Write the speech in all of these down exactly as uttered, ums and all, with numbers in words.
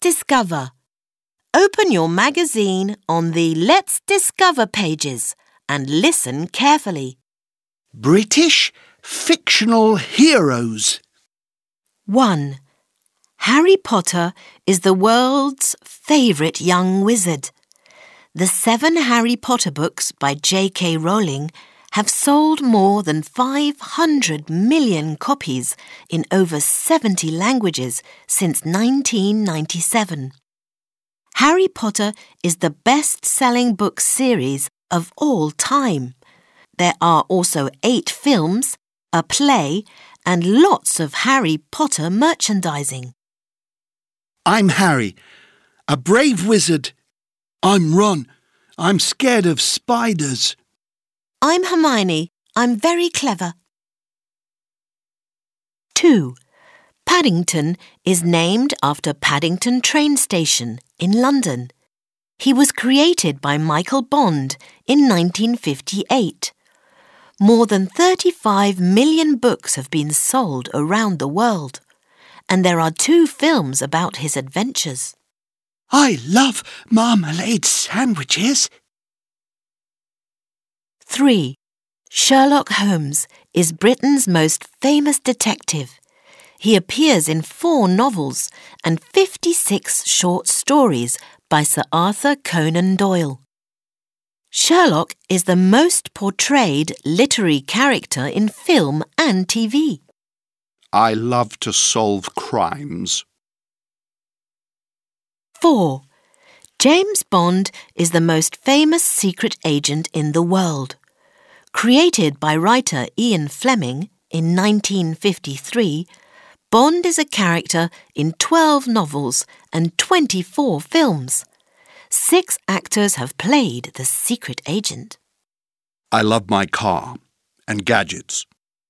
discover. Open your magazine on the Let's Discover pages and listen carefully. British fictional heroes. one. Harry Potter is the world's favourite young wizard. The seven Harry Potter books by J K Rowling have sold more than five hundred million copies in over seventy languages since nineteen ninety-seven. Harry Potter is the best-selling book series of all time. There are also eight films, a play, and lots of Harry Potter merchandising. I'm Harry, a brave wizard. I'm Ron. I'm scared of spiders. I'm Hermione. I'm very clever. two. Paddington is named after Paddington train station in London. He was created by Michael Bond in nineteen fifty-eight. More than thirty-five million books have been sold around the world, and there are two films about his adventures. I love marmalade sandwiches. three. Sherlock Holmes is Britain's most famous detective. He appears in four novels and fifty-six short stories by Sir Arthur Conan Doyle. Sherlock is the most portrayed literary character in film and T V. I love to solve crimes. four. James Bond is the most famous secret agent in the world. Created by writer Ian Fleming in nineteen fifty-three, Bond is a character in twelve novels and twenty-four films. Six actors have played the secret agent. I love my car and gadgets.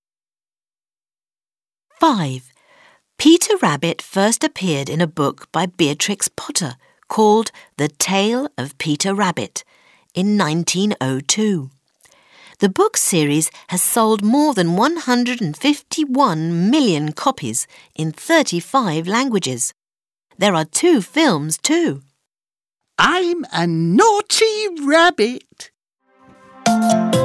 five. Peter Rabbit first appeared in a book by Beatrix Potter called The Tale of Peter Rabbit in nineteen oh two. The book series has sold more than one hundred fifty-one million copies in thirty-five languages. There are two films too. I'm a naughty rabbit.